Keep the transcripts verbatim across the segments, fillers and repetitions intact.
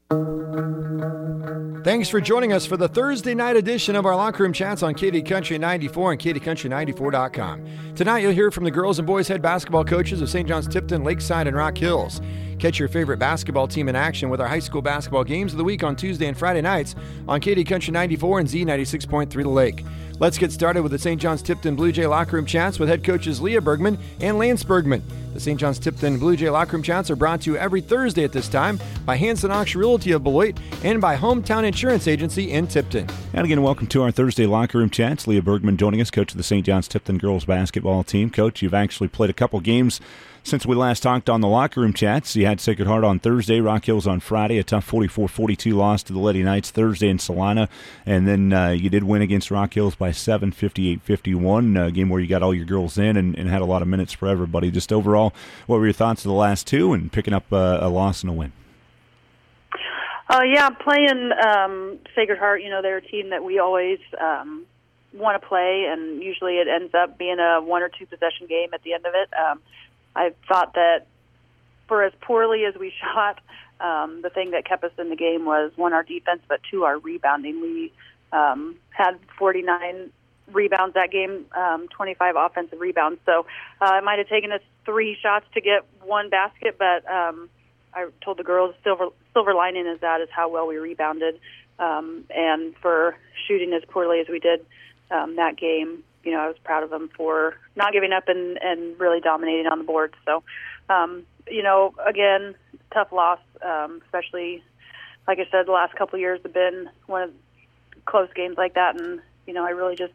Thanks for joining us for the Thursday night edition of our Locker Room Chats on K D Country ninety-four and K D Country ninety-four dot com. Tonight you'll hear from the girls and boys head basketball coaches of Saint John's Tipton, Lakeside, and Rock Hills. Catch your favorite basketball team in action with our high school basketball games of the week on Tuesday and Friday nights on K D Country ninety-four and Z ninety-six point three The Lake. Let's get started with the Saint John's Tipton Blue Jay Locker Room Chats with head coaches Leah Bergman and Lance Bergman. The Saint John's Tipton Blue Jay Locker Room Chats are brought to you every Thursday at this time by Hanson Auction Realty of Beloit and by Hometown Insurance Agency in Tipton. And again, welcome to our Thursday Locker Room Chats. Leah Bergman joining us, coach of the Saint John's Tipton girls basketball team. Coach, you've actually played a couple games since we last talked on the Locker Room Chats. You had Sacred Heart on Thursday, Rock Hills on Friday, a tough forty-four forty-two loss to the Lady Knights Thursday in Salina, and then uh, you did win against Rock Hills by seven, fifty-eight fifty-one, a game where you got all your girls in and, and had a lot of minutes for everybody. Just overall, what were your thoughts of the last two and picking up uh, a loss and a win? Uh, yeah, playing um, Sacred Heart, you know, they're a team that we always um, want to play, and usually it ends up being a one or two possession game at the end of it. Um, I thought that for as poorly as we shot, um, the thing that kept us in the game was, one, our defense, but two, our rebounding. We um, had forty-nine rebounds that game, um, twenty-five offensive rebounds. So uh, it might have taken us three shots to get one basket, but um, I told the girls silver silver lining is that is how well we rebounded. Um, and for shooting as poorly as we did um, that game, you know, I was proud of them for not giving up and, and really dominating on the board. So, um, you know, again, tough loss, um, especially, like I said, the last couple of years have been one of close games like that. And, you know, I really just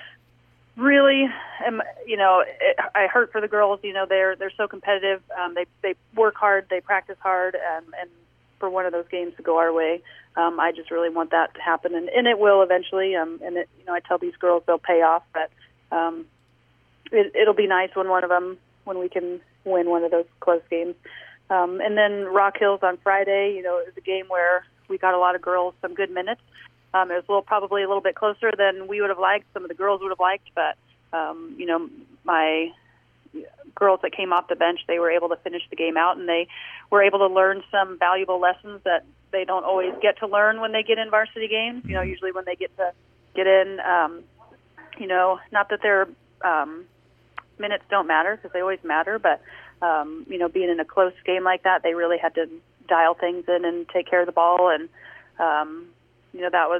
really am, you know, it, I hurt for the girls. You know, they're they're so competitive. Um, they, they work hard. They practice hard. And, and for one of those games to go our way, Um, I just really want that to happen, and, and it will eventually. Um, and it, you know, I tell these girls they'll pay off, but um, it, it'll be nice when one of them, when we can win one of those close games. Um, and then Rock Hills on Friday. You know, it was a game where we got a lot of girls some good minutes. Um, it was a little, probably a little bit closer than we would have liked. Some of the girls would have liked, but um, you know, my girls that came off the bench, they were able to finish the game out, and they were able to learn some valuable lessons that they don't always get to learn when they get in varsity games. You know, usually when they get to get in, um, you know, not that their um, minutes don't matter, because they always matter, but, um, you know, being in a close game like that, they really had to dial things in and take care of the ball. And, um, you know, that was,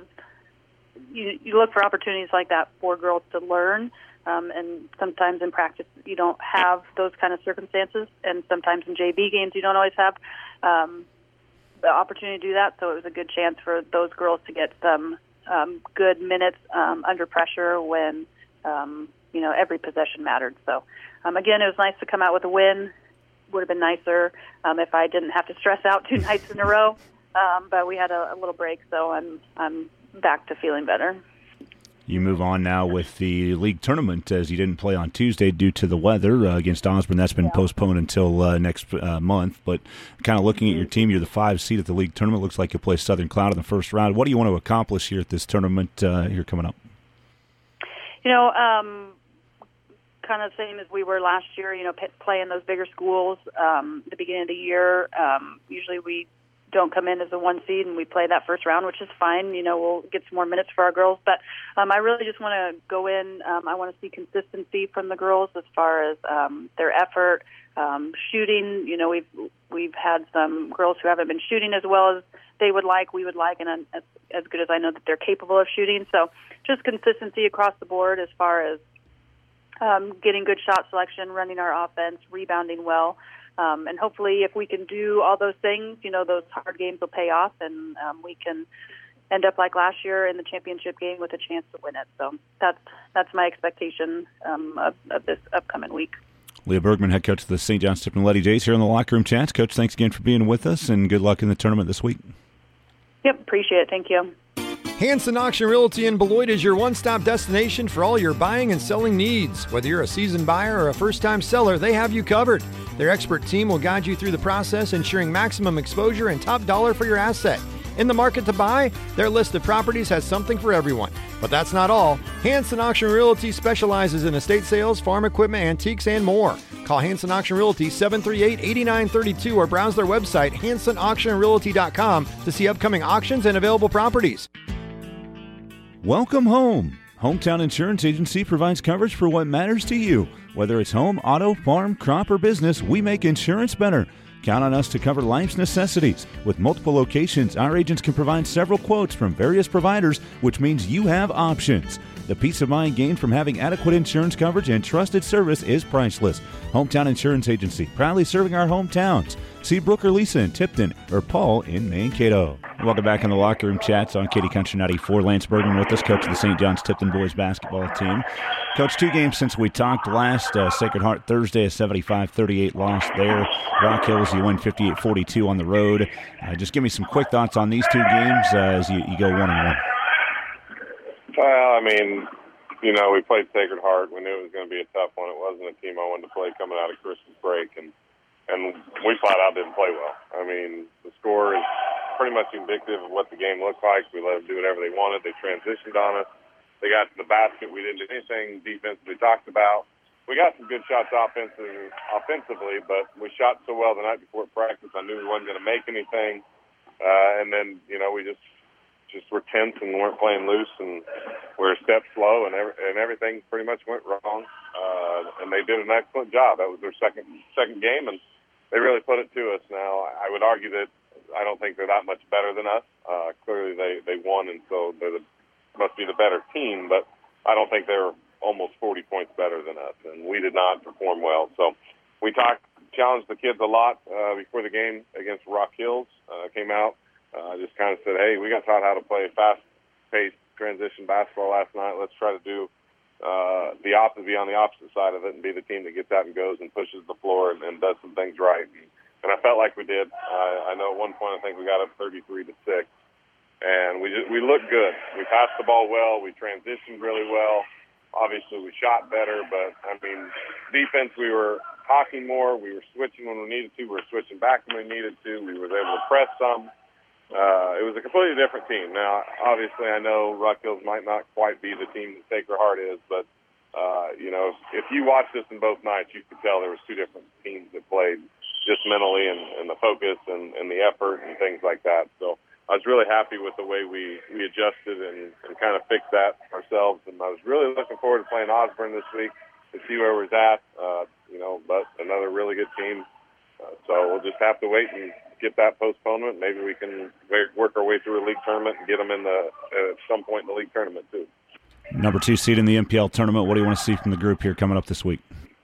you, you look for opportunities like that for girls to learn. Um, and sometimes in practice you don't have those kind of circumstances, and sometimes in J V games you don't always have um, the opportunity to do that. So it was a good chance for those girls to get some um, good minutes um, under pressure when um, you know, every possession mattered. So um, again, it was nice to come out with a win. Would have been nicer um, if I didn't have to stress out two nights in a row. Um, but we had a, a little break, so I'm I'm back to feeling better. You move on now with the league tournament, as you didn't play on Tuesday due to the weather uh, against Osborne. That's been yeah. postponed until uh, next uh, month. But kind of looking at your team, you're the five seed at the league tournament. Looks like you'll play Southern Cloud in the first round. What do you want to accomplish here at this tournament uh, here coming up? You know, um, kind of the same as we were last year, you know, p- playing those bigger schools um, at the beginning of the year. Um, usually we don't come in as a one seed and we play that first round, which is fine. You know, we'll get some more minutes for our girls, but um, I really just want to go in. Um, I want to see consistency from the girls as far as um, their effort, um, shooting. You know, we've we've had some girls who haven't been shooting as well as they would like, we would like, and as, as good as I know that they're capable of shooting. So just consistency across the board as far as um, getting good shot selection, running our offense, rebounding well. Um, and hopefully if we can do all those things, you know, those hard games will pay off, and um, we can end up like last year in the championship game with a chance to win it. So that's that's my expectation um, of, of this upcoming week. Leah Bergman, head coach of the Saint John's Tipton Lady Jays here in the Locker Room Chats. Coach, thanks again for being with us, and good luck in the tournament this week. Yep, appreciate it. Thank you. Hanson Auction Realty in Beloit is your one-stop destination for all your buying and selling needs. Whether you're a seasoned buyer or a first-time seller, they have you covered. Their expert team will guide you through the process, ensuring maximum exposure and top dollar for your asset. In the market to buy, their list of properties has something for everyone. But that's not all. Hanson Auction Realty specializes in estate sales, farm equipment, antiques, and more. Call Hanson Auction Realty seven three eight, eight nine three two or browse their website hanson auction realty dot com to see upcoming auctions and available properties. Welcome home. Hometown Insurance Agency provides coverage for what matters to you. Whether it's home, auto, farm, crop, or business, we make insurance better. Count on us to cover life's necessities. With multiple locations, our agents can provide several quotes from various providers, which means you have options. The peace of mind gained from having adequate insurance coverage and trusted service is priceless. Hometown Insurance Agency, proudly serving our hometowns. See Brooke or Lisa in Tipton or Paul in Mankato. Welcome back in the Locker Room Chats on Katy Country ninety-four. Lance Bergman with us, coach of the Saint John's Tipton boys basketball team. Coach, two games since we talked last. Uh, Sacred Heart Thursday, a seventy-five thirty-eight loss there. Rock Hills, you win fifty-eight forty-two on the road. Uh, just give me some quick thoughts on these two games uh, as you, you go one and one. Well, I mean, you know, we played Sacred Heart. We knew it was going to be a tough one. It wasn't a team I wanted to play coming out of Christmas break, and and we flat out didn't play well. I mean, the score is pretty much indicative of what the game looked like. We let them do whatever they wanted. They transitioned on us. They got to the basket. We didn't do anything defensively talked about. We got some good shots offensively, offensively, but we shot so well the night before practice, I knew we wasn't going to make anything. Uh, and then, you know, we just just were tense and weren't playing loose, and we were a step slow, and, every, and everything pretty much went wrong. Uh, and they did an excellent job. That was their second second game, and they really put it to us. Now, I would argue that I don't think they're that much better than us. Uh, clearly, they, they won, and so they must be the better team, but I don't think they're almost forty points better than us, and we did not perform well. So we talked, challenged the kids a lot uh, before the game against Rock Hills. Uh, came out, uh, just kind of said, hey, we got taught how to play fast-paced transition basketball last night. Let's try to do uh, the opposite, be on the opposite side of it, and be the team that gets out and goes and pushes the floor and, and does some things right. And, and I felt like we did. Uh, I know at one point I think we got up thirty-three to six, and we just, we looked good. We passed the ball well. We transitioned really well. Obviously, we shot better, but, I mean, defense, we were talking more. We were switching when we needed to. We were switching back when we needed to. We were able to press some. Uh, it was a completely different team. Now, obviously, I know Rock Hills might not quite be the team that Sacred Heart is, but, uh, you know, if you watched this in both nights, you could tell there was two different teams that played just mentally and, and the focus and, and the effort and things like that. So I was really happy with the way we, we adjusted and, and kind of fixed that ourselves. And I was really looking forward to playing Osborne this week to see where we're at, uh, you know, but another really good team. Uh, so we'll just have to wait and get that postponement. Maybe we can work our way through a league tournament and get them in the uh, at some point in the league tournament too. Number two seed in the M P L tournament. What do you want to see from the group here coming up this week?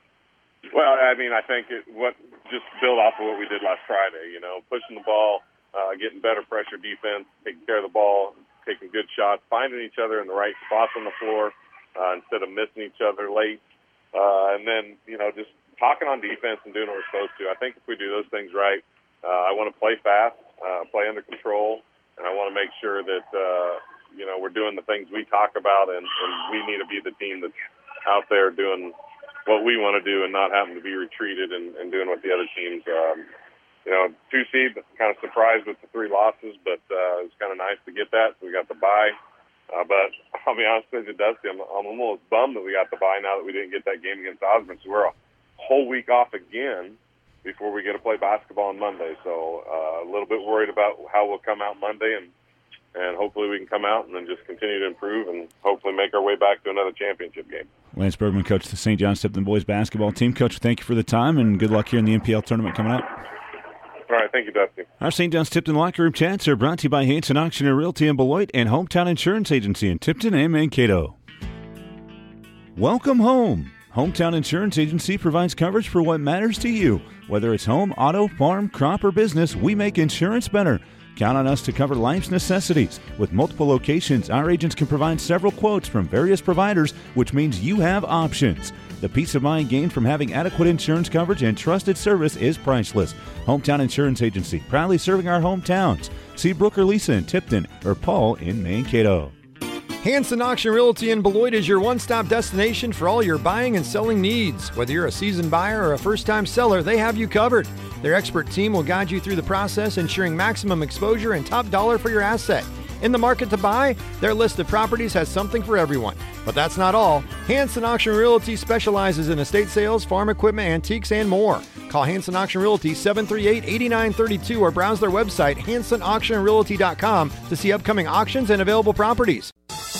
Well, I mean, I think it, what just build off of what we did last Friday. You know, pushing the ball, uh, getting better pressure defense, taking care of the ball, taking good shots, finding each other in the right spots on the floor uh, instead of missing each other late, uh, and then you know just talking on defense and doing what we're supposed to. I think if we do those things right. Uh, I want to play fast, uh, play under control, and I want to make sure that, uh, you know, we're doing the things we talk about, and, and we need to be the team that's out there doing what we want to do and not having to be retreated and, and doing what the other teams, um, you know, two seed, kind of surprised with the three losses, but uh, it's kind of nice to get that. So we got the bye. Uh, but I'll be honest with you, Dusty, I'm, I'm almost bummed that we got the bye now that we didn't get that game against Osborne. So we're a whole week off again before we get to play basketball on Monday. So uh, a little bit worried about how we'll come out Monday, and and hopefully we can come out and then just continue to improve and hopefully make our way back to another championship game. Lance Bergman, coach of the Saint John's Tipton boys basketball team. Coach, thank you for the time, and good luck here in the M P L tournament coming up. All right, thank you, Dusty. Our Saint John's Tipton Locker Room Chats are brought to you by Hanson Auction and Realty in Beloit and Hometown Insurance Agency in Tipton and Mankato. Welcome home. Hometown Insurance Agency provides coverage for what matters to you. Whether it's home, auto, farm, crop, or business, we make insurance better. Count on us to cover life's necessities. With multiple locations, our agents can provide several quotes from various providers, which means you have options. The peace of mind gained from having adequate insurance coverage and trusted service is priceless. Hometown Insurance Agency, proudly serving our hometowns. See Brooke or Lisa in Tipton or Paul in Mankato. Hanson Auction Realty in Beloit is your one-stop destination for all your buying and selling needs. Whether you're a seasoned buyer or a first-time seller, they have you covered. Their expert team will guide you through the process, ensuring maximum exposure and top dollar for your asset. In the market to buy? Their list of properties has something for everyone. But that's not all. Hanson Auction Realty specializes in estate sales, farm equipment, antiques, and more. Call Hanson Auction Realty seven three eight, eight nine three two or browse their website hanson auction realty dot com to see upcoming auctions and available properties.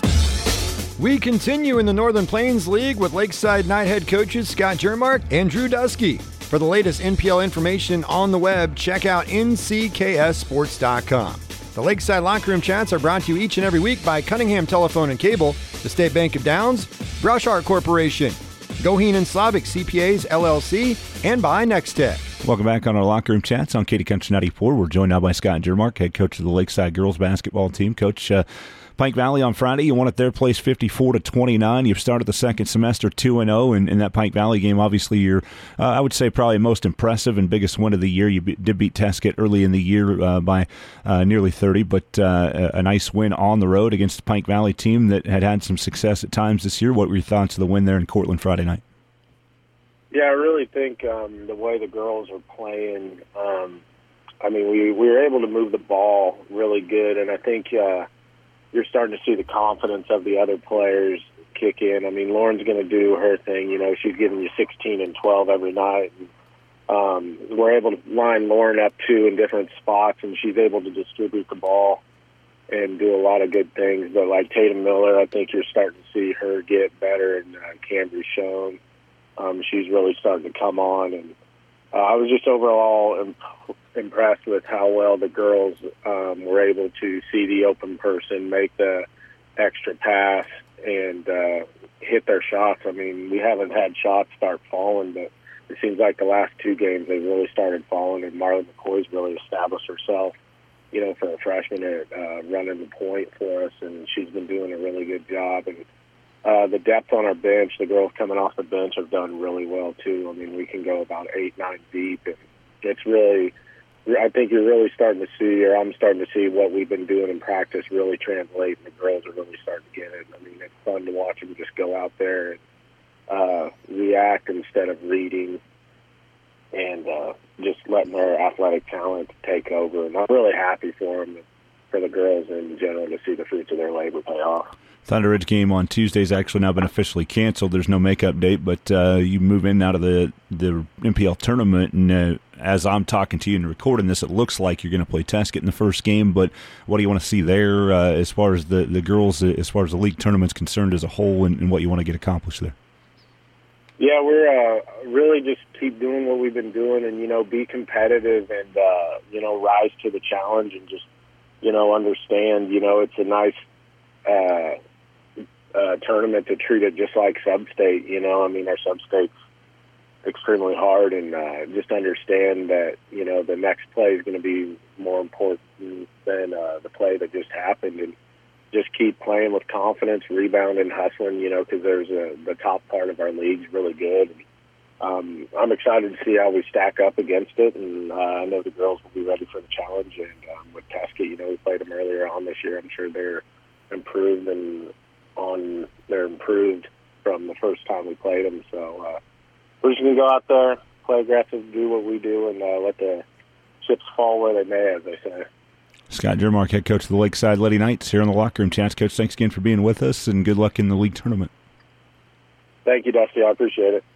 We continue in the Northern Plains League with Lakeside Knight head coaches Scott Jermark and Drew Dusky. For the latest N P L information on the web, check out N C K S sports dot com. The Lakeside Locker Room Chats are brought to you each and every week by Cunningham Telephone and Cable, the State Bank of Downs, Brushart Corporation, Goheen and Slavic C P As, L L C, and by Nextech. Welcome back on our Locker Room Chats on Katy Country ninety-four. We're joined now by Scott Jermark, head coach of the Lakeside girls basketball team. Coach, uh, Pike Valley on Friday, you won at their place fifty-four to twenty-nine. You've started the second semester two and oh, and in that Pike Valley game, obviously, you're, uh, I would say, probably most impressive and biggest win of the year. You be, did beat Teskett early in the year uh, by uh, nearly thirty, but uh, a nice win on the road against the Pike Valley team that had had some success at times this year. What were your thoughts of the win there in Cortland Friday night? Yeah, I really think um, the way the girls are playing, um, I mean, we, we were able to move the ball really good, and I think uh, you're starting to see the confidence of the other players kick in. I mean, Lauren's going to do her thing. You know, she's giving you sixteen and twelve every night. And, um, we're able to line Lauren up, too, in different spots, and she's able to distribute the ball and do a lot of good things. But like Tatum Miller, I think you're starting to see her get better, and uh, Cambry Schoen. Um, she's really starting to come on, and uh, I was just overall imp- impressed with how well the girls um, were able to see the open person, make the extra pass, and uh, hit their shots. I mean, we haven't had shots start falling, but it seems like the last two games they really started falling, and Marley McCoy's really established herself, you know, for a freshman at uh, running the point for us, and she's been doing a really good job. And Uh, the depth on our bench, the girls coming off the bench have done really well, too. I mean, we can go about eight, nine deep, and it's really, I think you're really starting to see, or I'm starting to see what we've been doing in practice really translate, and the girls are really starting to get it. I mean, it's fun to watch them just go out there and uh, react instead of reading, and uh, just letting their athletic talent take over. And I'm really happy for them, for the girls in general, to see the fruits of their labor pay off. Thunder Ridge game on Tuesday has actually now been officially canceled. There's no makeup date, but uh, you move in out of the, the N P L tournament, and uh, as I'm talking to you and recording this, it looks like you're going to play Teskett in the first game, but what do you want to see there uh, as far as the, the girls, as far as the league tournament's concerned as a whole, and, and what you want to get accomplished there? Yeah, we're uh, really just keep doing what we've been doing and, you know, be competitive and, uh, you know, rise to the challenge and just, you know, understand, you know, it's a nice uh, – Uh, tournament to treat it just like sub-state, you know. I mean, our sub-state's extremely hard, and uh, just understand that, you know, the next play is going to be more important than uh, the play that just happened, and just keep playing with confidence, rebounding, hustling, you know, because there's a, the top part of our league's really good. And, um, I'm excited to see how we stack up against it, and uh, I know the girls will be ready for the challenge. And um, with Teskett, you know, we played them earlier on this year. I'm sure they're improved and on they're improved from the first time we played them. So uh, we're just going to go out there, play aggressive, do what we do, and uh, let the chips fall where they may, as they say. Scott Jermark, head coach of the Lakeside Lady Knights, here on the Locker Room Chats. Coach, thanks again for being with us, and good luck in the league tournament. Thank you, Dusty. I appreciate it.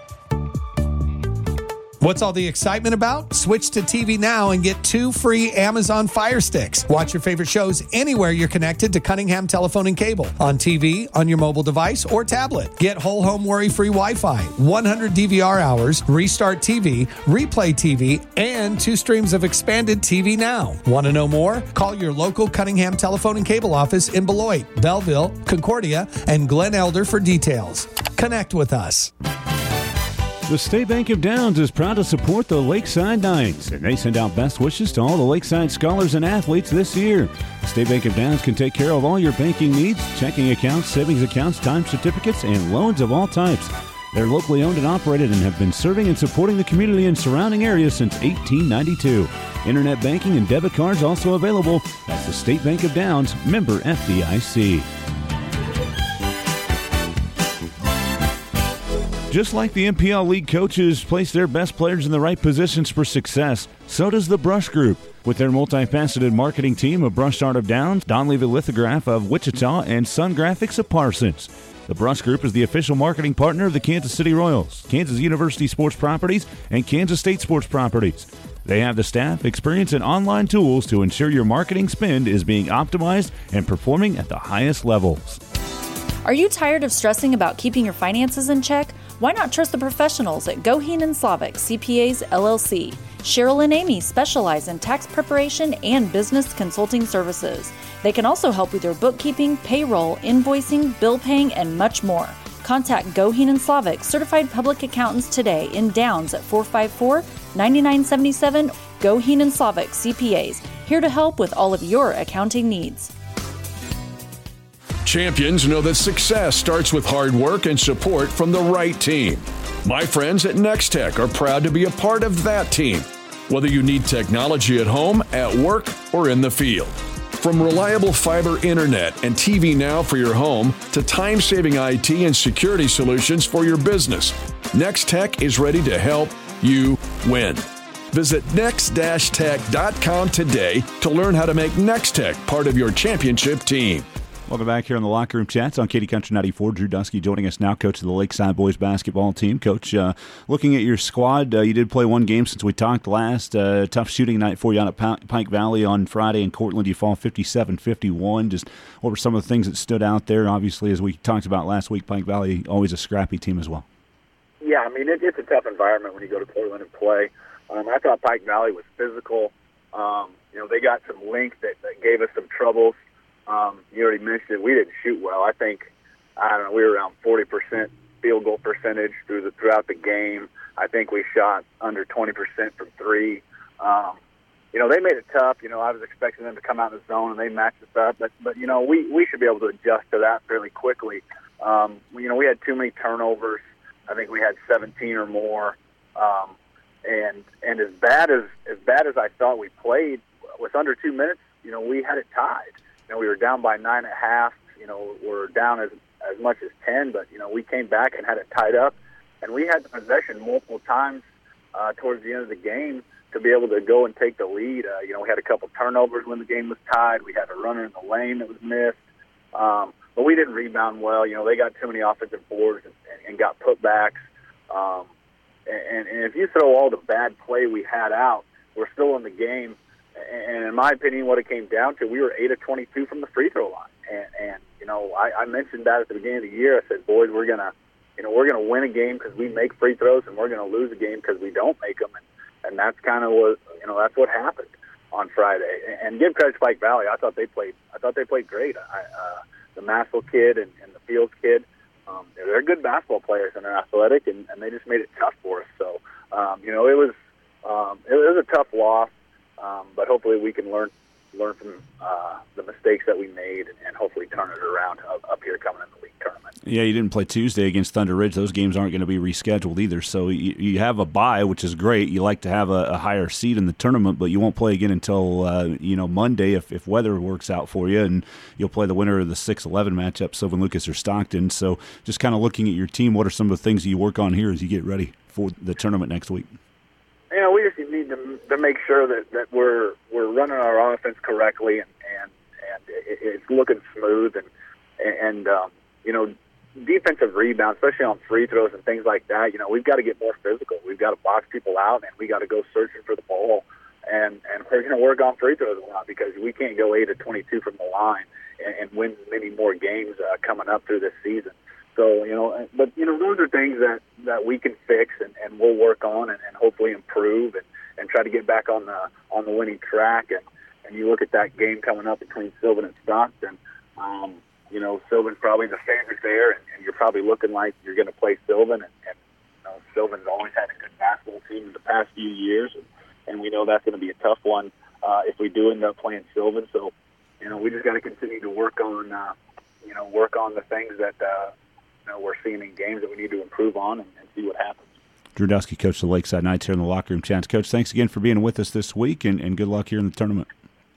What's all the excitement about? Switch to T V Now and get two free Amazon Fire Sticks. Watch your favorite shows anywhere you're connected to Cunningham Telephone and Cable. On T V, on your mobile device, or tablet. Get whole home worry-free Wi-Fi, one hundred D V R hours, Restart T V, Replay T V, and two streams of expanded T V Now. Want to know more? Call your local Cunningham Telephone and Cable office in Beloit, Belleville, Concordia, and Glen Elder for details. Connect with us. The State Bank of Downs is proud to support the Lakeside Knights, and they send out best wishes to all the Lakeside scholars and athletes this year. The State Bank of Downs can take care of all your banking needs, checking accounts, savings accounts, time certificates, and loans of all types. They're locally owned and operated and have been serving and supporting the community and surrounding areas since eighteen ninety-two. Internet banking and debit cards also available. That's the State Bank of Downs, member F D I C. Just like the M P L League coaches place their best players in the right positions for success, so does the Brush Group. With their multifaceted marketing team of Brush Art of Downs, Don Levy Lithograph of Wichita, and Sun Graphics of Parsons. The Brush Group is the official marketing partner of the Kansas City Royals, Kansas University Sports Properties, and Kansas State Sports Properties. They have the staff, experience, and online tools to ensure your marketing spend is being optimized and performing at the highest levels. Are you tired of stressing about keeping your finances in check? Why not trust the professionals at Goheen and Slavic C P As L L C? Cheryl and Amy specialize in tax preparation and business consulting services. They can also help with your bookkeeping, payroll, invoicing, bill paying, and much more. Contact Goheen and Slavic certified public accountants today in Downs at four five four, nine nine seven seven. Goheen and Slavic C P As, here to help with all of your accounting needs. Champions know that success starts with hard work and support from the right team. My friends at Nextech are proud to be a part of that team, whether you need technology at home, at work, or in the field. From reliable fiber internet and T V Now for your home to time-saving I T and security solutions for your business, Nextech is ready to help you win. Visit next dash tech dot com today to learn how to make Nextech part of your championship team. Welcome back here on the Locker Room Chats on Katy Country ninety-four. Drew Dusky joining us now, coach of the Lakeside Boys basketball team. Coach, uh, looking at your squad, uh, you did play one game since we talked last. Uh, tough shooting night for you out at Pike Valley on Friday in Cortland. You fall fifty-seven fifty-one. Just what were some of the things that stood out there? Obviously, as we talked about last week, Pike Valley, always a scrappy team as well. Yeah, I mean, it, it's a tough environment when you go to Portland and play. Um, I thought Pike Valley was physical. Um, you know, they got some length that, that gave us some troubles. Um, you already mentioned it. We didn't shoot well. I think, I don't know, we were around forty percent field goal percentage through the, throughout the game. I think we shot under twenty percent from three. Um, you know, they made it tough. You know, I was expecting them to come out in the zone, and they matched us up. But, but you know, we, we should be able to adjust to that fairly quickly. Um, you know, we had too many turnovers. I think we had seventeen or more. Um, and and as bad as as bad as I thought we played, with under two minutes, you know, we had it tied. You know, we were down by nine and a half. You know, we're down as as much as ten, but you know, we came back and had it tied up, and we had the possession multiple times uh, towards the end of the game to be able to go and take the lead. Uh, you know, we had a couple turnovers when the game was tied. We had a runner in the lane that was missed, um, but we didn't rebound well. You know, they got too many offensive boards and, and, and got putbacks. Um, and, and if you throw all the bad play we had out, we're still in the game. And in my opinion, what it came down to, we were eight of twenty-two from the free throw line. And, and you know, I, I mentioned that at the beginning of the year. I said, boys, we're gonna, you know, we're gonna win a game because we make free throws, and we're gonna lose a game because we don't make them. And, and that's kind of what, you know, that's what happened on Friday. And, and give credit to Pike Valley. I thought they played, I thought they played great. I, uh, the Massville kid and, and the Fields kid, um, they're, they're good basketball players and they're athletic, and, and they just made it tough for us. So, um, you know, it was, um, it was a tough loss. Um, but hopefully we can learn learn from uh, the mistakes that we made and, and hopefully turn it around up, up here coming in the league tournament. Yeah, you didn't play Tuesday against Thunder Ridge. Those games aren't going to be rescheduled either. So you, you have a bye, which is great. You like to have a, a higher seed in the tournament, but you won't play again until uh, you know Monday if, if weather works out for you, and you'll play the winner of the six eleven matchup, Sylvan Lucas or Stockton. So just kind of looking at your team, what are some of the things you work on here as you get ready for the tournament next week? You know, we just need to, to make sure that, that we're we're running our offense correctly and and, and it, it's looking smooth and and um, you know, defensive rebounds, especially on free throws and things like that. You know, we've got to get more physical. We've got to box people out, and we got to go searching for the ball. And and we're going to work on free throws a lot because we can't go eight to twenty-two from the line and, and win many more games uh, coming up through this season. So, you know, but, you know, those are things that, that we can fix and, and we'll work on and, and hopefully improve and, and try to get back on the on the winning track. And, and you look at that game coming up between Sylvan and Stockton, um, you know, Sylvan's probably the favorite there, and, and you're probably looking like you're going to play Sylvan. And, and you know, Sylvan's always had a good basketball team in the past few years, and, and we know that's going to be a tough one uh, if we do end up playing Sylvan. So, you know, we just got to continue to work on, uh, you know, work on the things that uh, – You know, we're seeing in games that we need to improve on and, and see what happens. Drew Dusky, coach of the Lakeside Knights here in the Locker Room Chats. Coach, thanks again for being with us this week, and, and good luck here in the tournament.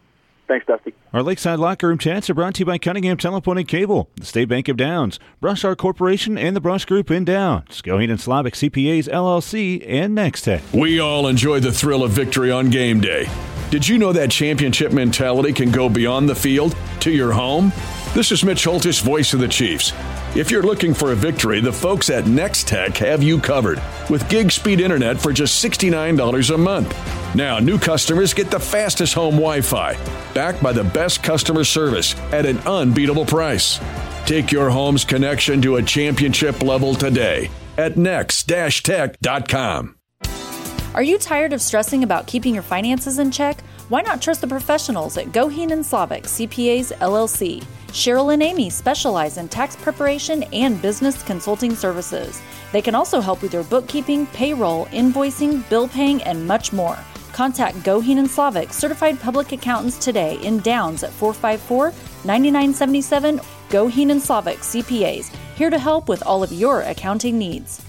Thanks, Dusty. Our Lakeside Locker Room Chats are brought to you by Cunningham Telephone and Cable, the State Bank of Downs, Brush Art Corporation, and the Brush Group in Downs, Goheen and Slavic C P As, L L C, and Next Tech. We all enjoy the thrill of victory on game day. Did you know that championship mentality can go beyond the field to your home? This is Mitch Holtis, voice of the Chiefs. If you're looking for a victory, the folks at Next Tech have you covered with gig speed internet for just sixty-nine dollars a month. Now, new customers get the fastest home Wi-Fi, backed by the best customer service at an unbeatable price. Take your home's connection to a championship level today at next dash tech dot com. Are you tired of stressing about keeping your finances in check? Why not trust the professionals at Goheen and Slavic C P As, L L C? Cheryl and Amy specialize in tax preparation and business consulting services. They can also help with your bookkeeping, payroll, invoicing, bill paying, and much more. Contact Goheen and Slavic certified public accountants today in Downs at four five four, nine nine seven seven. Goheen and Slavic C P As, here to help with all of your accounting needs.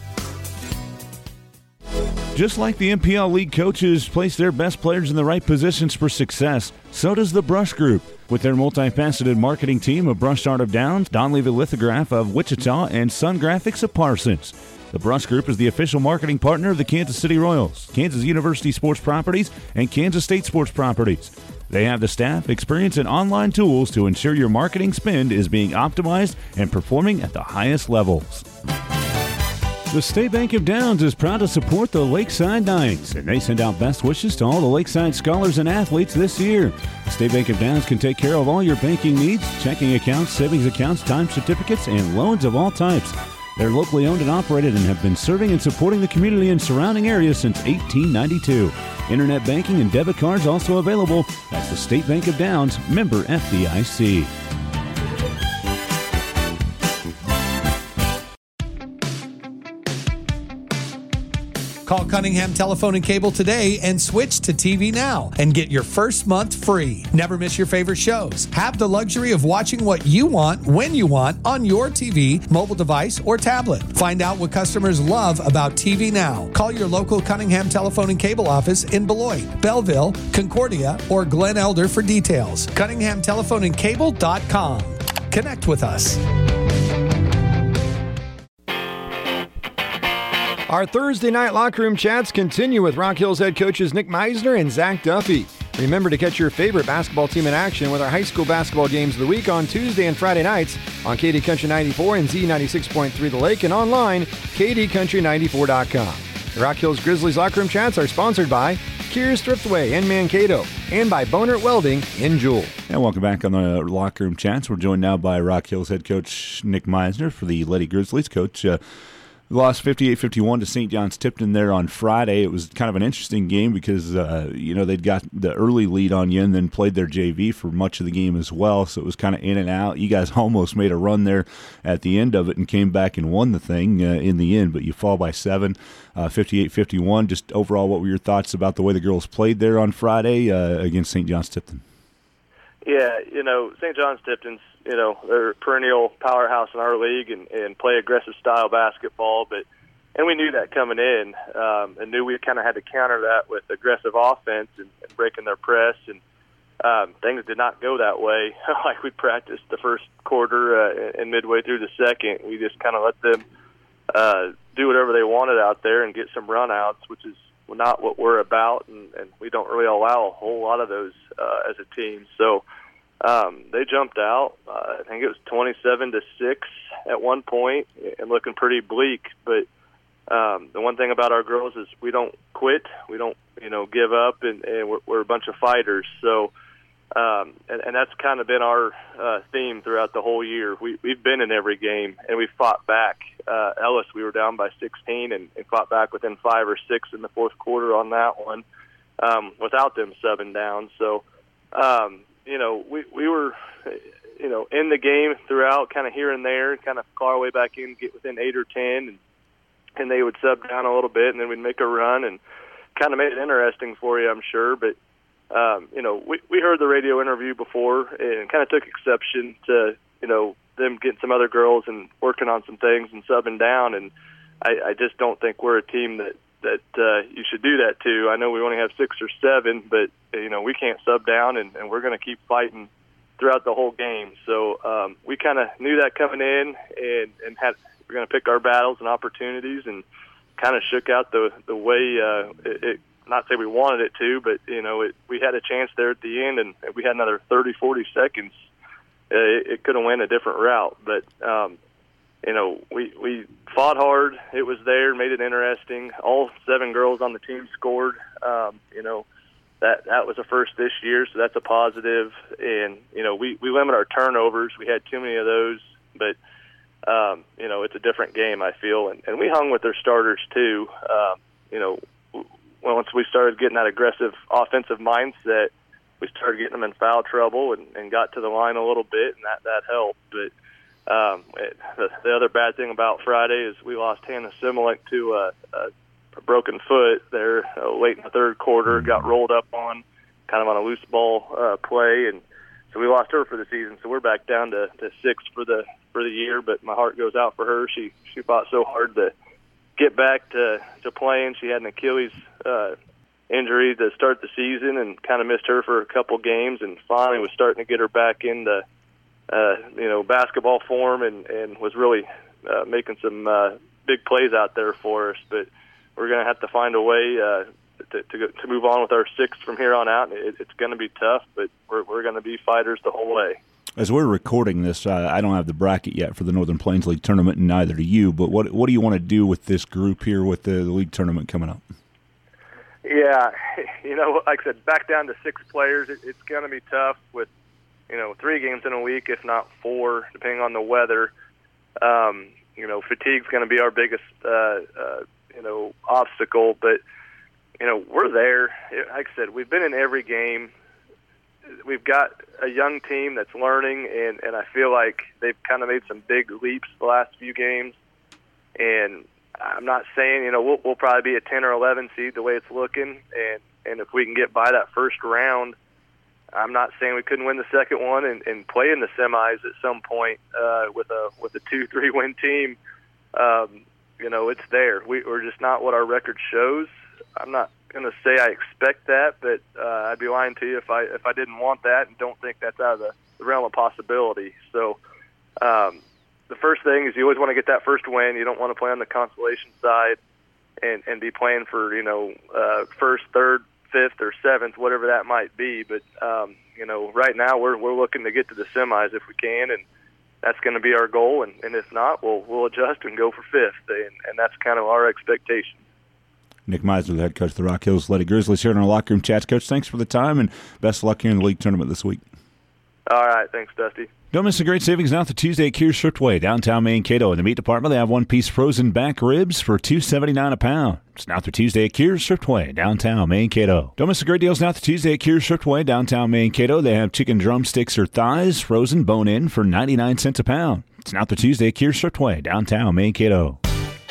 Just like the M P L League coaches place their best players in the right positions for success, so does the Brush Group. With their multifaceted marketing team of Brush Art of Downs, Don Levy Lithograph of Wichita, and Sun Graphics of Parsons. The Brush Group is the official marketing partner of the Kansas City Royals, Kansas University Sports Properties, and Kansas State Sports Properties. They have the staff, experience, and online tools to ensure your marketing spend is being optimized and performing at the highest levels. The State Bank of Downs is proud to support the Lakeside Knights, and they send out best wishes to all the Lakeside scholars and athletes this year. The State Bank of Downs can take care of all your banking needs, checking accounts, savings accounts, time certificates, and loans of all types. They're locally owned and operated and have been serving and supporting the community and surrounding areas since eighteen ninety-two. Internet banking and debit cards also available. That's the State Bank of Downs, member F D I C. Call Cunningham Telephone and Cable today and switch to T V Now and get your first month free. Never miss your favorite shows. Have the luxury of watching what you want, when you want, on your T V, mobile device, or tablet. Find out what customers love about T V Now. Call your local Cunningham Telephone and Cable office in Beloit, Belleville, Concordia, or Glen Elder for details. Cunningham Telephone and Cable dot com. Connect with us. Our Thursday night locker room chats continue with Rock Hills head coaches Nick Meisner and Zach Duffy. Remember to catch your favorite basketball team in action with our high school basketball games of the week on Tuesday and Friday nights on K D Country ninety-four and Z ninety-six point three The Lake and online, K D country ninety-four dot com. The Rock Hills Grizzlies locker room chats are sponsored by Kears Thriftway in Mankato and by Boner Welding in Jewel. And welcome back on the locker room chats. We're joined now by Rock Hills head coach Nick Meisner for the Lady Grizzlies. Coach, uh, lost fifty-eight fifty-one to Saint John's Tipton there on Friday. It was kind of an interesting game because, uh, you know, they'd got the early lead on you and then played their J V for much of the game as well. So it was kind of in and out. You guys almost made a run there at the end of it and came back and won the thing uh, in the end. But you fall by seven, uh, fifty-eight fifty-one. Just overall, what were your thoughts about the way the girls played there on Friday uh, against Saint John's Tipton? Yeah, you know, Saint John's Tipton's, you know, they're a perennial powerhouse in our league and, and play aggressive style basketball, but and we knew that coming in, um, and knew we kind of had to counter that with aggressive offense and, and breaking their press, and um, things did not go that way like we practiced the first quarter uh, and midway through the second. We just kind of let them uh, do whatever they wanted out there and get some run-outs, which is not what we're about, and, and we don't really allow a whole lot of those uh, as a team. So um, they jumped out. Uh, I think it was twenty-seven to six at one point, and looking pretty bleak. But um, the one thing about our girls is we don't quit. We don't, you know, give up, and, and we're, we're a bunch of fighters. So, um, and, and that's kind of been our uh, theme throughout the whole year. We, we've been in every game, and we fought back. Uh, Ellis, we were down by sixteen and, and fought back within five or six in the fourth quarter on that one um, without them subbing down. So, um, you know, we, we were, you know, in the game throughout, kind of here and there, kind of claw our way back in, get within eight or ten, and, and they would sub down a little bit, and then we'd make a run and kind of made it interesting for you, I'm sure. But, um, you know, we, we heard the radio interview before and kind of took exception to, you know, them getting some other girls and working on some things and subbing down, and I, I just don't think we're a team that that uh, you should do that to. I know we only have six or seven, but you know we can't sub down, and, and we're going to keep fighting throughout the whole game. So um, we kind of knew that coming in, and, and had we're going to pick our battles and opportunities, and kind of shook out the the way uh, it, it. Not say we wanted it to, but you know it, we had a chance there at the end, and we had another thirty, forty seconds. It, it could have went a different route, but um, you know we we fought hard. It was there, made it interesting. All seven girls on the team scored. Um, you know. That that was a first this year, so that's a positive. And, you know, we, we limit our turnovers. We had too many of those. But, um, you know, it's a different game, I feel. And, and we hung with their starters, too. Um, you know, once we started getting that aggressive offensive mindset, we started getting them in foul trouble and, and got to the line a little bit, and that, that helped. But um, it, the, the other bad thing about Friday is we lost Hannah Similek to a, a a broken foot there uh, late in the third quarter, got rolled up on kind of on a loose ball uh, play, and so we lost her for the season. So we're back down to, to six for the for the year, but my heart goes out for her. She she fought so hard to get back to, to playing. She had an Achilles uh, injury to start the season and kind of missed her for a couple games, and finally was starting to get her back into uh, you know basketball form, and, and was really uh, making some uh, big plays out there for us. But we're going to have to find a way uh, to, to to move on with our sixth from here on out. It, it's going to be tough, but we're we're going to be fighters the whole way. As we're recording this, uh, I don't have the bracket yet for the Northern Plains League tournament, and neither do you. But what what do you want to do with this group here with the, the league tournament coming up? Yeah, you know, like I said, back down to six players. It, it's going to be tough with you know three games in a week, if not four, depending on the weather. Um, you know, fatigue's going to be our biggest. Uh, uh, you know, obstacle, but, you know, we're there. Like I said, we've been in every game. We've got a young team that's learning, and, and I feel like they've kind of made some big leaps the last few games. And I'm not saying, you know, we'll, we'll probably be a ten or eleven seed the way it's looking, and, and if we can get by that first round, I'm not saying we couldn't win the second one and, and play in the semis at some point uh, with a with a two, three win team. Um, You know, it's there. We, we're just not what our record shows. I'm not going to say I expect that, but uh, I'd be lying to you if I if I didn't want that and don't think that's out of the, the realm of possibility. So um, the first thing is you always want to get that first win. You don't want to play on the consolation side and, and be playing for, you know, uh, first, third, fifth, or seventh, whatever that might be. But, um, you know, right now we're we're looking to get to the semis if we can, and that's going to be our goal, and, and if not, we'll we'll adjust and go for fifth, and, and that's kind of our expectation. Nick Meisner, the head coach of the Rock Hills Lady Grizzlies, here in our locker room chats. Coach, thanks for the time, and best of luck here in the league tournament this week. All right, thanks, Dusty. Don't miss the great savings now for Tuesday at Kears Swiftway, downtown Mankato. In the meat department, they have one-piece frozen back ribs for two seventy-nine a pound. It's now through Tuesday at Kears Swiftway, downtown Mankato. Don't miss the great deals now through Tuesday at Kears Swiftway, downtown Mankato. They have chicken drumsticks or thighs, frozen, bone-in for ninety-nine cents a pound. It's now through Tuesday at Kears Swiftway, downtown Mankato.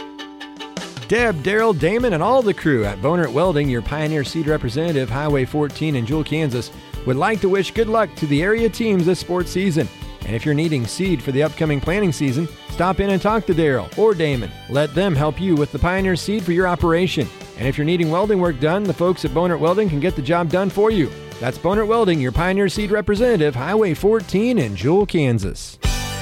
Deb, Daryl, Damon, and all the crew at Bonert Welding, your Pioneer Seed representative, Highway fourteen in Jewel, Kansas, would like to wish good luck to the area teams this sports season. And if you're needing seed for the upcoming planting season, stop in and talk to Daryl or Damon. Let them help you with the Pioneer Seed for your operation. And if you're needing welding work done, the folks at Bonert Welding can get the job done for you. That's Bonert Welding, your Pioneer Seed representative, Highway fourteen in Jewel, Kansas.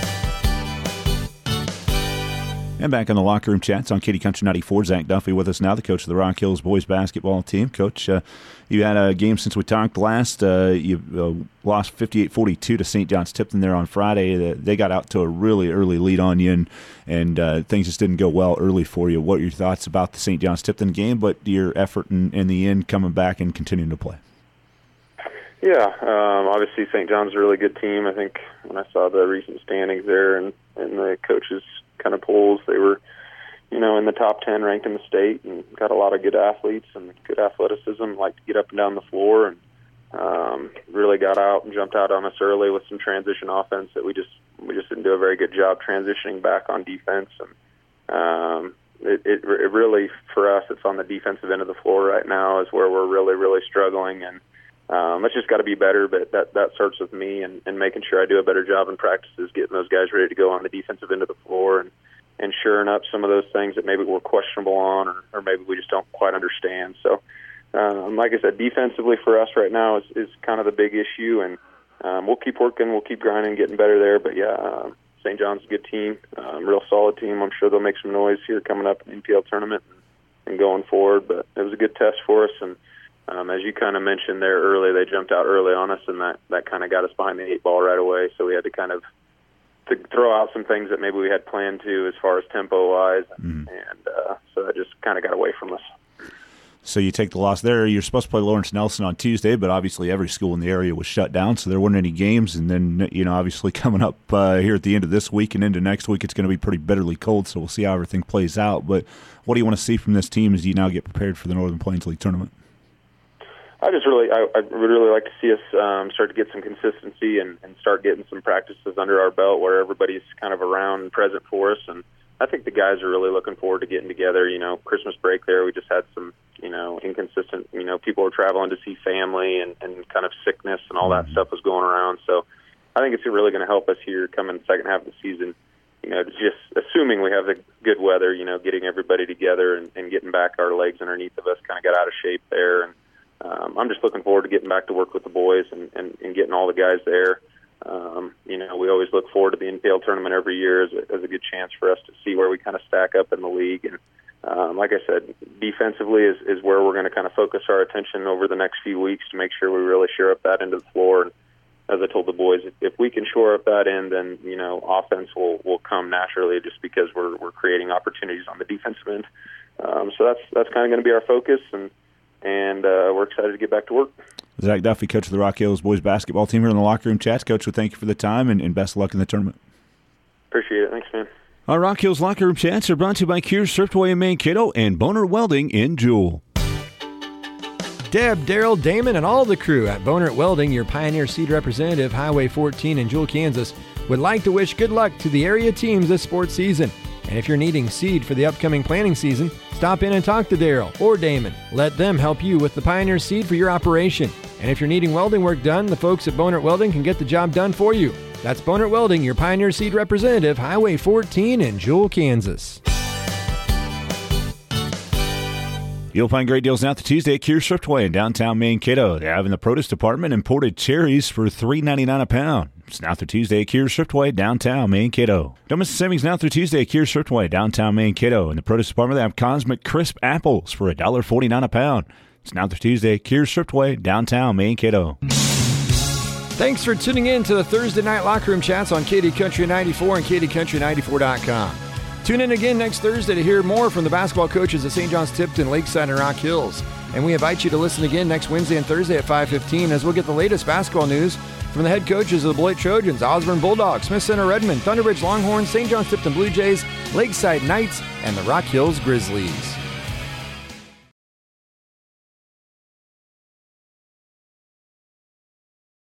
And back in the locker room chats on Katy Country ninety-four, Zach Duffy with us now, the coach of the Rock Hills boys basketball team. Coach, uh, you had a game since we talked last. Uh, you uh, lost fifty-eight forty-two to Saint John's Tipton there on Friday. Uh, they got out to a really early lead on you, and, and uh, things just didn't go well early for you. What are your thoughts about the Saint John's Tipton game, but your effort in, in the end coming back and continuing to play? Yeah, um, obviously Saint John's a really good team. I think when I saw the recent standings there and, and the coaches' kind of polls, they were, you know, in the top ten ranked in the state and got a lot of good athletes and good athleticism, like to get up and down the floor, and um, really got out and jumped out on us early with some transition offense that we just we just didn't do a very good job transitioning back on defense. And um, it, it, it really, for us, it's on the defensive end of the floor right now is where we're really, really struggling, and Um, it's just got to be better, but that, that starts with me and, and making sure I do a better job in practices, getting those guys ready to go on the defensive end of the floor. And and shoring up some of those things that maybe we're questionable on, or, or maybe we just don't quite understand. So, um, like I said, defensively for us right now is, is kind of the big issue, and um, we'll keep working, we'll keep grinding, getting better there. But yeah, uh, Saint John's a good team, um, real solid team. I'm sure they'll make some noise here coming up in the N P L tournament and, and going forward. But it was a good test for us, and um, as you kind of mentioned there early, they jumped out early on us, and that, that kind of got us behind the eight ball right away. So we had to kind of to throw out some things that maybe we had planned to as far as tempo-wise, and, mm. and uh, so that just kind of got away from us. So you take the loss there. You're supposed to play Lawrence Nelson on Tuesday, but obviously every school in the area was shut down, so there weren't any games. And then, you know, obviously coming up uh, here at the end of this week and into next week, it's going to be pretty bitterly cold, so we'll see how everything plays out. But what do you want to see from this team as you now get prepared for the Northern Plains League tournament? I just really, I, I would really like to see us um, start to get some consistency and, and start getting some practices under our belt where everybody's kind of around and present for us. And I think the guys are really looking forward to getting together. You know, Christmas break there, we just had some, you know, inconsistent, you know, people were traveling to see family, and, and kind of sickness and all that stuff was going around. So I think it's really going to help us here coming second half of the season. You know, just assuming we have the good weather, you know, getting everybody together and, and getting back our legs underneath of us kind of got out of shape there. And Um, I'm just looking forward to getting back to work with the boys and, and, and getting all the guys there. Um, you know, we always look forward to the N P L tournament every year as a, as a good chance for us to see where we kind of stack up in the league. And um, like I said, defensively is, is where we're going to kind of focus our attention over the next few weeks to make sure we really shore up that end of the floor. And as I told the boys, if, if we can shore up that end, then, you know, offense will, will come naturally just because we're, we're creating opportunities on the defensive end. Um, so that's, that's kind of going to be our focus. And, And uh, we're excited to get back to work. Zach Duffy, coach of the Rock Hills boys basketball team here in the Locker Room Chats. Coach, we thank you for the time, and, and best of luck in the tournament. Appreciate it. Thanks, man. Our Rock Hills Locker Room Chats are brought to you by Kears Thriftway in Mankato and Boner Welding in Jewel. Deb, Daryl, Damon, and all the crew at Boner Welding, your Pioneer Seed representative, Highway fourteen in Jewel, Kansas, would like to wish good luck to the area teams this sports season. And if you're needing seed for the upcoming planting season, stop in and talk to Daryl or Damon. Let them help you with the Pioneer seed for your operation. And if you're needing welding work done, the folks at Bonert Welding can get the job done for you. That's Bonert Welding, your Pioneer Seed representative, Highway fourteen in Jewel, Kansas. You'll find great deals now to Tuesday at Kears Thriftway in downtown Mankato. They have in the produce department imported cherries for three ninety-nine a pound. It's now through Tuesday at Kears Thriftway, downtown Mankato. Don't miss the savings now through Tuesday at Kears Thriftway, downtown Mankato. In the produce department, they have Cosmic Crisp apples for one dollar forty-nine a pound. It's now through Tuesday at Kears Thriftway, downtown Mankato. Thanks for tuning in to the Thursday Night Locker Room Chats on K D Country ninety-four and K D Country ninety-four dot com. Tune in again next Thursday to hear more from the basketball coaches at Saint John's Tipton, Lakeside, and Rock Hills. And we invite you to listen again next Wednesday and Thursday at five fifteen as we'll get the latest basketball news from the head coaches of the Beloit Trojans, Osborne Bulldogs, Smith Center Redmond, Thunderbridge Longhorns, Saint John's Tipton Blue Jays, Lakeside Knights, and the Rock Hills Grizzlies.